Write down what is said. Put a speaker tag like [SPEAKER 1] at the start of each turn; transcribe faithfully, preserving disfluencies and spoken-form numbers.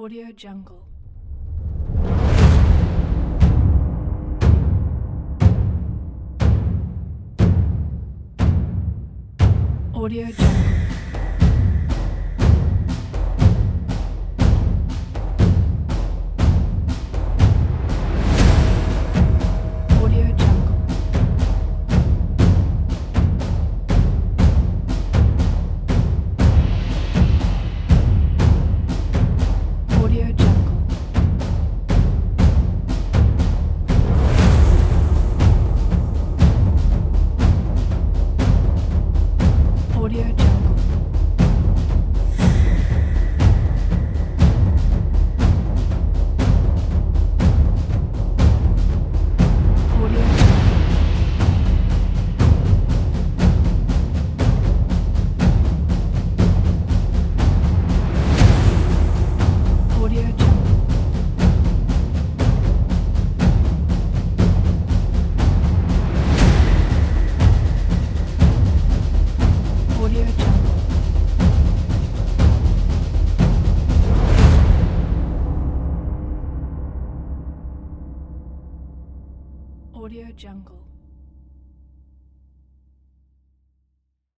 [SPEAKER 1] Audio Jungle. Audio Jungle. Audio Jungle. Audio Jungle. Audio Jungle. Audio Audio Jungle. Audio Jungle. Audio Jungle.